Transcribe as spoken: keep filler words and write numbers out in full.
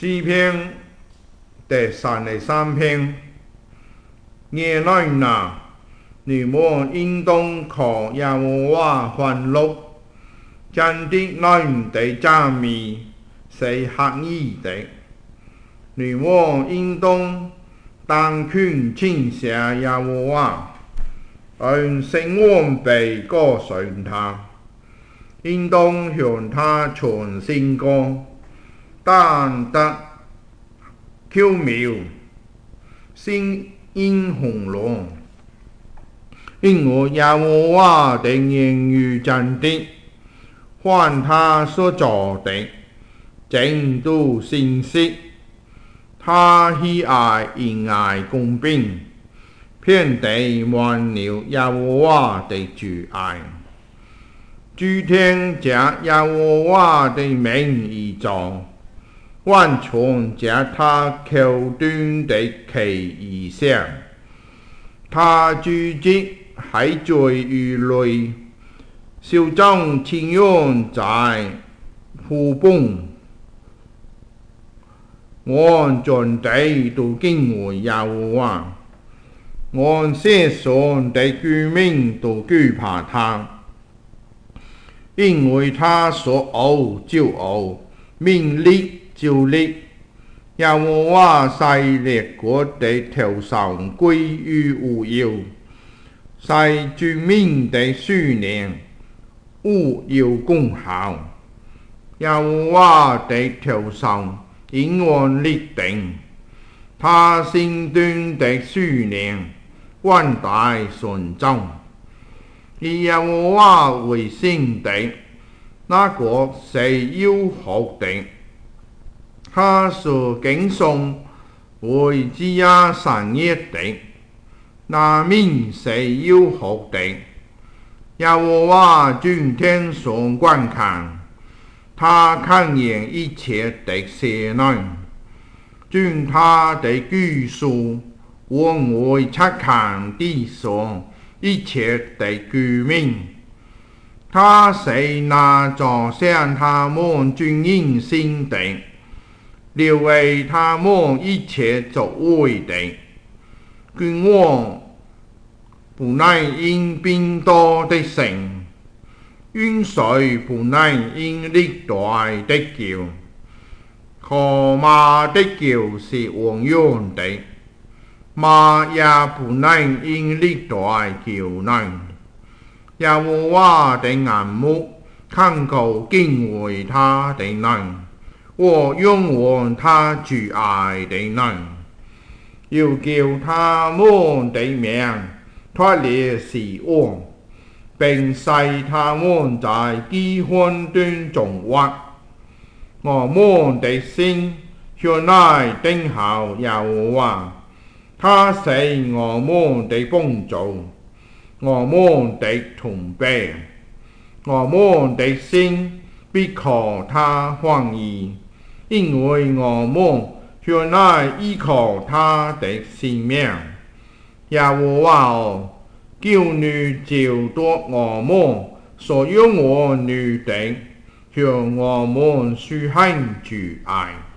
诗篇第三十三篇，耶和华，你們應當靠耶和華歡樂，真的人的讚美是合宜的。你們應當當群稱謝耶和華，按聲望被歌頌他，應當向他唱新歌。但得巧妙，聲音洪亮，因為耶和華的言語真的，凡他所做的，盡都信實。他喜愛仁愛公平，遍地滿了耶和華的慈愛。諸天藉耶和華的名而造，完全藉他口斷的氣而成。他主藉海水與雷，手中天揚在湖畔。按全地都敬畏耶和華，按世上的居民都懼怕他，因為他說惡就惡，命立就立。耶和華使列國的頭上歸於無有，使居民的數年無有功效。耶和華的頭上永遠立定，他審斷的數年萬代傳頌。以耶和華為聖的，那國是有福的。他所敬崇為至雅善業的，那民是有福的。耶和華從天上觀看，他看見一切的世人，從他的居所往外察看地上一切的居民。他是那造成他們尊嚴性的，了為他們一切作為的。君王不能因兵多的勝，元帥不能因歷代的驕。可罵的驕是枉然的，馬也不能因歷代驕能。耶和華的眼目看顧敬畏他的人，我仰望他慈愛的人，要叫他們的命脫離死亡，並使他們在饑荒中存活。我們的心向來等候耶和華，他是我們的幫助，我們的盾牌。我們的心必靠他歡喜，因為我們向來依靠他的性命。耶和華哦，求你救奪我們所仰望你的，向我們施行慈愛。